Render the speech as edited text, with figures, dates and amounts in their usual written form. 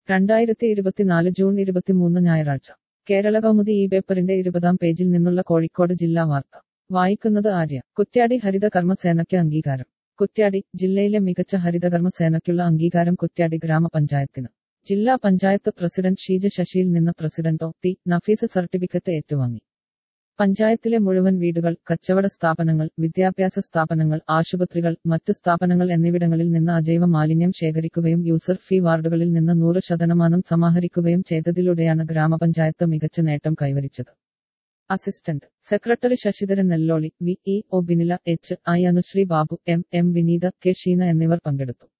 2024 June 23 ഞായറാഴ്ച കേരള കൗമുദി ഈ പേപ്പറിന്റെ 20-ാം പേജിൽ നിന്നുള്ള കോഴിക്കോട് ജില്ലാ വാർത്ത വായിക്കുന്നത് ആര്യ. കുറ്റ്യാടി ഹരിതകർമ്മ സേനയ്ക്ക് അംഗീകാരം. കുറ്റ്യാടി ജില്ലയിലെ മികച്ച ഹരിതകർമ്മ സേനയ്ക്കുള്ള അംഗീകാരം കുറ്റ്യാടി ഗ്രാമപഞ്ചായത്തിന്. ജില്ലാ പഞ്ചായത്ത് പ്രസിഡന്റ് ഷീജ ശശിയിൽ നിന്ന് president O. T. Nafees certificate ഏറ്റുവാങ്ങി. പഞ്ചായത്തിലെ മുഴുവൻ വീടുകൾ, കച്ചവട സ്ഥാപനങ്ങൾ, വിദ്യാഭ്യാസ സ്ഥാപനങ്ങൾ, ആശുപത്രികൾ, മറ്റു സ്ഥാപനങ്ങൾ എന്നിവിടങ്ങളിൽ നിന്ന് അജൈവ മാലിന്യം ശേഖരിക്കുകയും യൂസർ ഫീ വാർഡുകളിൽ നിന്ന് 100% സമാഹരിക്കുകയും ചെയ്തതിലൂടെയാണ് ഗ്രാമപഞ്ചായത്ത് മികച്ച നേട്ടം കൈവരിച്ചത്. Assistant secretary Sasidharan Nelloli, V. E. O. Binila, H. I. Anushree Babu, M. Vineetha, K. Sheena എന്നിവർ പങ്കെടുത്തു.